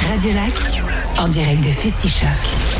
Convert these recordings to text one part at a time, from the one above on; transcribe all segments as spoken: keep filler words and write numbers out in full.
Radio Lac, en direct de Festichoc.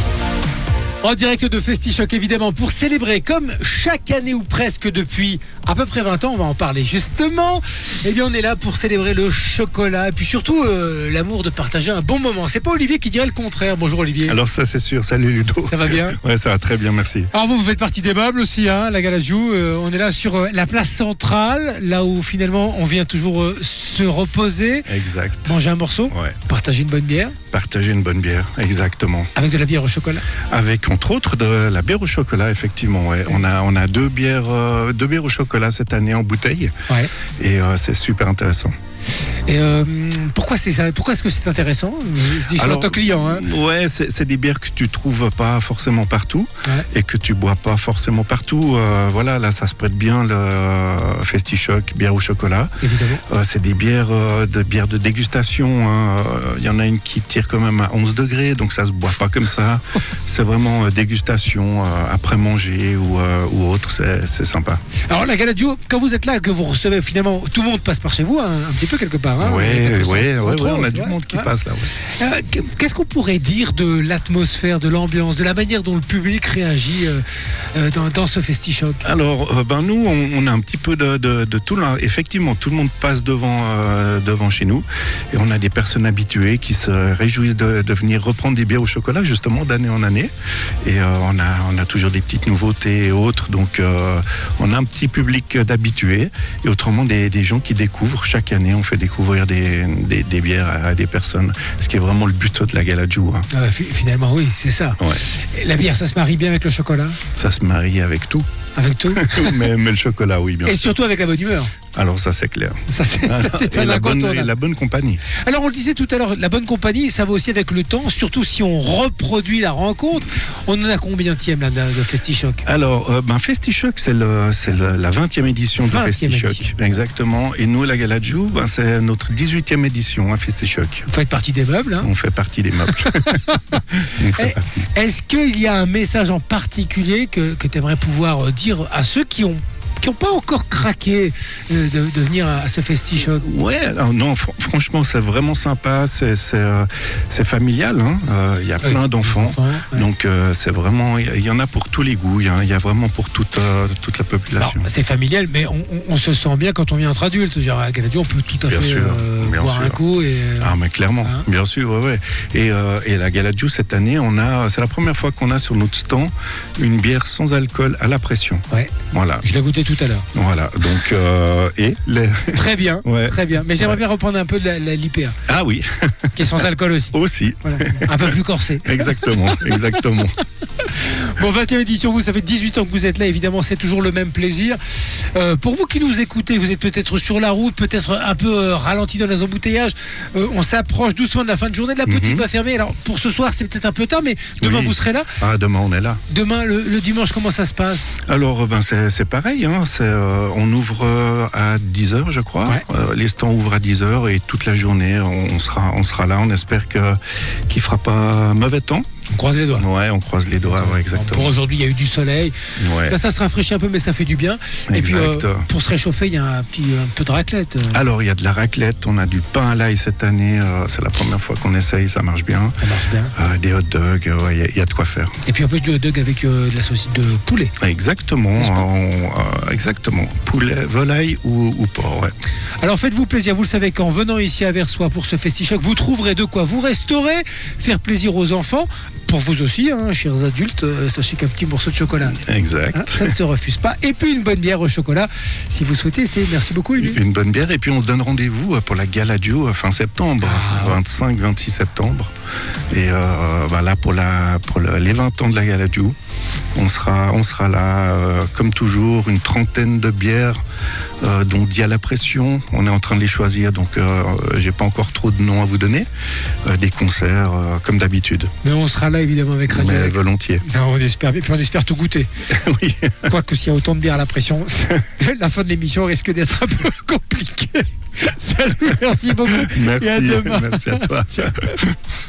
En direct de Festichoc, évidemment, pour célébrer, comme chaque année ou presque depuis à peu près vingt ans, on va en parler justement. Eh bien, on est là pour célébrer le chocolat et puis surtout euh, l'amour de partager un bon moment. C'est pas Olivier qui dirait le contraire. Bonjour Olivier. Alors ça c'est sûr, salut Ludo. Ça va bien? Ouais, ça va très bien, merci. Alors vous, vous faites partie des meubles aussi, hein, la Galajou. Euh, on est là sur euh, la place centrale, là où finalement on vient toujours euh, se reposer. Exact. Manger un morceau, Ouais. partager une bonne bière. Partager une bonne bière, exactement. Avec de la bière au chocolat. Avec entre autres de la bière au chocolat, effectivement. Ouais. On a on a deux bières euh, deux bières au chocolat cette année en bouteille. Ouais. Et euh, c'est super intéressant. Et euh, pourquoi c'est ça? Pourquoi est-ce que c'est intéressant? Je dis Alors, ton client, hein. Ouais, c'est, c'est des bières que tu trouves pas forcément partout, Ouais. et que tu bois pas forcément partout. Euh, voilà, là ça se prête bien, le euh, Festichoc, bière au chocolat. Évidemment. Euh, c'est des bières, euh, de bières de dégustation. Il y en a une qui tire quand même à onze degrés, donc ça se boit pas comme ça. C'est vraiment euh, dégustation euh, après manger ou, euh, ou autre. C'est, c'est sympa. Alors la Galajou, quand vous êtes là, que vous recevez finalement, tout le monde passe par chez vous, hein, un petit peu quelque part. Hein, Oui, Quelque ouais, sans- sans ouais, trop, ouais, on a c'est du vrai. monde qui Ouais. passe là. Ouais. Euh, Qu'est-ce qu'on pourrait dire de l'atmosphère, de l'ambiance, de la manière dont le public réagit euh, euh, dans, dans ce Festichoc? Alors, euh, ben nous, on, on a un petit peu de, de, de tout là. Effectivement, tout le monde passe devant, euh, devant chez nous, et on a des personnes habituées qui se réjouissent de, de venir reprendre des bières au chocolat justement d'année en année. Et euh, on a, on a toujours des petites nouveautés et autres. Donc, euh, on a un petit public d'habitués, et autrement des, des gens qui découvrent chaque année. On fait découvrir des, des, des bières à, à des personnes, ce qui est vraiment le but de la Galajou. Hein. Ah bah, fi- finalement, oui, c'est ça. Ouais. Et la bière, ça se marie bien avec le chocolat, Ça se marie avec tout, avec tout, mais, mais le chocolat, oui, bien et sûr. surtout avec la bonne humeur. Alors ça, c'est clair. Ça, c'est ça, c'est Et un la bonne, et incontournable. la bonne compagnie. Alors on le disait tout à l'heure, la bonne compagnie, ça va aussi avec le temps, surtout si on reproduit la rencontre. On en a combienième là de, de Festichoc? Alors, euh, ben, Festichoc, c'est, le, c'est le- la vingtième édition de vingtième Festichoc. édition. Exactement. Et nous, la Galajou, ben, c'est notre dix-huitième édition à Festichoc. Vous faites partie des meubles, hein. On fait partie des meubles. On fait Eh, partie. Est-ce qu'il y a un message en particulier que, que tu aimerais pouvoir euh, dire à ceux qui ont qui n'ont pas encore craqué euh, de, de venir à, à ce Festichoc? Ouais, alors non, fr- franchement, c'est vraiment sympa. C'est, c'est, euh, c'est familial. hein. Euh, Il y a Oui, plein les d'enfants. enfants, ouais. Donc, euh, c'est vraiment, il y, il y en a pour tous les goûts. Il y, a- il y a vraiment pour toute, euh, toute la Alors, population. c'est familial, mais on, on- on se sent bien quand on vient entre adultes. Je veux dire, à Galajou, on peut tout à Bien fait sûr, euh, bien boire sûr. un coup. Et, euh, Ah mais clairement, Hein? bien sûr, ouais, ouais. Et, euh, et la Galajou cette année, on a, c'est la première fois qu'on a sur notre stand une bière sans alcool à la pression. ouais, Voilà, je l'ai goûté tout à l'heure. voilà. Donc euh, et les... Très bien, Ouais. très bien. Mais j'aimerais Ouais. bien reprendre un peu de la, la l'I P A, ah oui, qui est sans alcool aussi. aussi, Voilà. Un peu plus corsé. exactement, exactement. Bon, vingtième édition, vous, ça fait dix-huit ans que vous êtes là, évidemment, c'est toujours le même plaisir. Euh, pour vous qui nous écoutez, vous êtes peut-être sur la route, peut-être un peu euh, ralenti dans les embouteillages. Euh, on s'approche doucement de la fin de journée, la boutique Mhm. va fermer. Alors, pour ce soir, c'est peut-être un peu tard, mais demain, Oui. vous serez là. Ah demain on est là. Demain, le, le dimanche, comment ça se passe? Alors ben c'est, c'est pareil, hein. c'est, euh, on ouvre euh, à dix heures je crois. Ouais. Euh, les stands ouvrent à dix heures et toute la journée on, on sera, on sera là. On espère que, qu'il fera pas mauvais temps. On croise les doigts. Ouais, on croise les doigts, ouais, Bon, exactement. pour aujourd'hui, il y a eu du soleil. Ouais. Là, ça se rafraîchit un peu, mais ça fait du bien. Et puis, Exact. euh, pour se réchauffer, il y a un, petit, un peu de raclette. euh, Alors, il y a de la raclette, on a du pain à l'ail cette année, euh, c'est la première fois qu'on essaye, ça marche bien. Ça marche bien. Euh, des hot dogs, il ouais, y, y a de quoi faire. Et puis, un peu du hot dog avec euh, de la saucisse de poulet. Exactement, N'est-ce pas? on- euh, exactement. Poulet, volaille ou, ou porc, ouais. Alors faites-vous plaisir, vous le savez qu'en venant ici à Versoix pour ce Festichoc, vous trouverez de quoi vous restaurer, faire plaisir aux enfants, pour vous aussi, hein, chers adultes, euh, sachez qu'un petit morceau de chocolat, Exact. hein, ça ne se refuse pas. Et puis une bonne bière au chocolat, si vous souhaitez, c'est merci beaucoup Olivier. Une bonne bière, et puis on se donne rendez-vous euh, pour la Galajou euh, fin septembre, Ah, ouais. vingt-cinq vingt-six septembre. Et euh, bah là, pour, la, pour le- les vingt ans de la Galajou, on sera, on sera là, euh, comme toujours, une trentaine de bières, euh, dont dit à la pression. On est en train de les choisir, donc euh, j'ai pas encore trop de noms à vous donner. Euh, des concerts, euh, comme d'habitude. Mais on sera là évidemment avec Radio Mais Lac. volontiers. Non, on espère bien, puis on espère tout goûter. Oui. Quoique s'il y a autant de bière à la pression, la fin de l'émission risque d'être un peu compliquée. Salut, merci beaucoup. Merci, Et à demain. merci à toi.